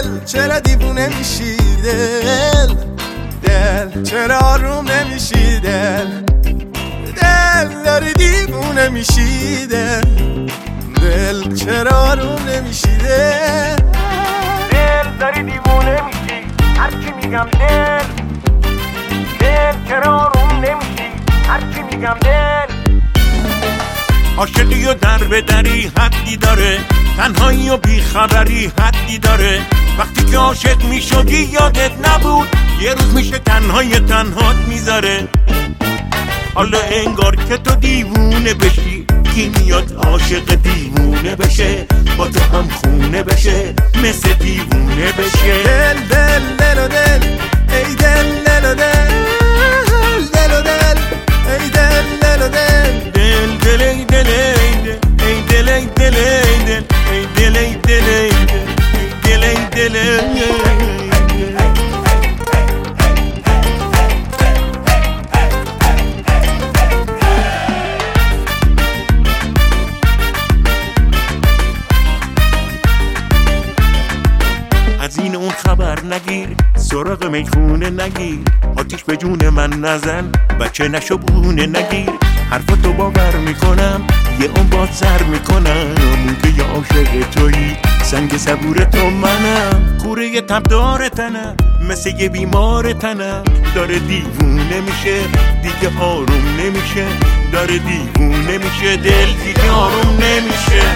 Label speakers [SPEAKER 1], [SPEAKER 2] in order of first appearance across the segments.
[SPEAKER 1] دل چرا دیوونه میشی دل چرا آروم نمیشی دل داری دیوونه میشی دل چرا آروم نمیشی دل
[SPEAKER 2] داری دیوونه میشی هرچی میگم دل چرا آروم نمیشی هرچی میگم دل عاشقی و در به دری حدی داره، تنهایی و بیخبری حدی داره. وقتی که عاشق میشدی یادت نبود یه روز میشه تنهات میذاره. حالا انگار که تو دیوونه بشی، کی میاد عاشق دیوونه بشه، با تو هم خونه بشه، مثل دیوونه بشه.
[SPEAKER 1] دل و دل ای دل و دل و دل ای دل و دل
[SPEAKER 2] دل ای دل ای دل ای دل ای دل ای دل ای دل ای دل ای از این اون خبر نگیر، سراغ میخونه نگیر، آتیش به جون من نزن، بچه نشو بونه نگیر. حرفتو باور میکنم یه اون باد سر میکنم، که یه عاشق تویی سنگ صبور تو منم. کوره تبدار تنم مثل یه بیمار تنم، داره دیوونه میشه دیگه آروم نمیشه، داره دیوونه میشه دل دیگه آروم نمیشه.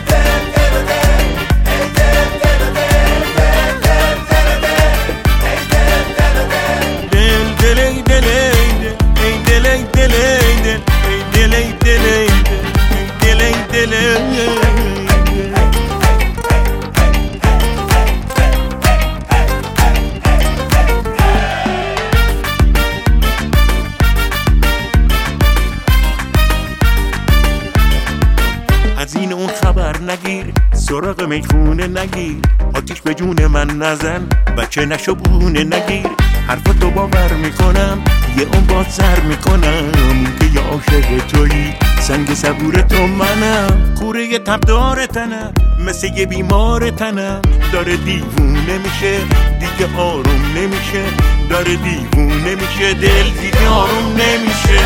[SPEAKER 2] از این اون خبر نگیر، سراغ میخونه نگیر، آتیش به جون من نزن، بچه نشو بونه نگیر. حرفتو باور میکنم یه اون باد سر میکنم، که یه عاشق تویی سنگ صبور تو منم. کوره تبدار تنم مثل یه بیمار تنم، داره دیوونه میشه دیگه آروم نمیشه، داره دیوونه میشه دل دیگه آروم نمیشه.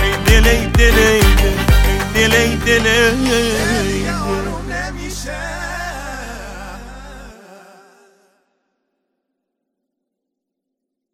[SPEAKER 1] دیگه آروم نمیشه.